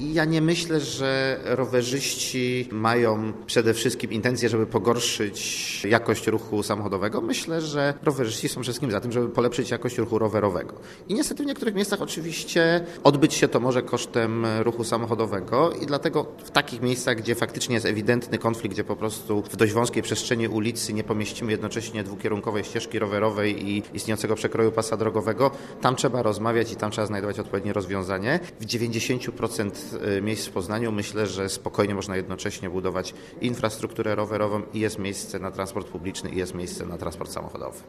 Ja nie myślę, że rowerzyści mają przede wszystkim intencje, żeby pogorszyć jakość ruchu samochodowego. Myślę, że rowerzyści są przede wszystkim za tym, żeby polepszyć jakość ruchu rowerowego. I niestety w niektórych miejscach oczywiście odbyć się to może kosztem ruchu samochodowego i dlatego w takich miejscach, gdzie faktycznie jest ewidentny konflikt, gdzie po prostu w dość wąskiej przestrzeni ulicy nie pomieścimy jednocześnie dwukierunkowej ścieżki rowerowej i istniejącego przekroju pasa drogowego, tam trzeba rozmawiać i tam trzeba znajdować odpowiednie rozwiązanie. W 90% miejsc w Poznaniu myślę, że spokojnie można jednocześnie budować infrastrukturę rowerową i jest miejsce na transport publiczny i jest miejsce na transport samochodowy.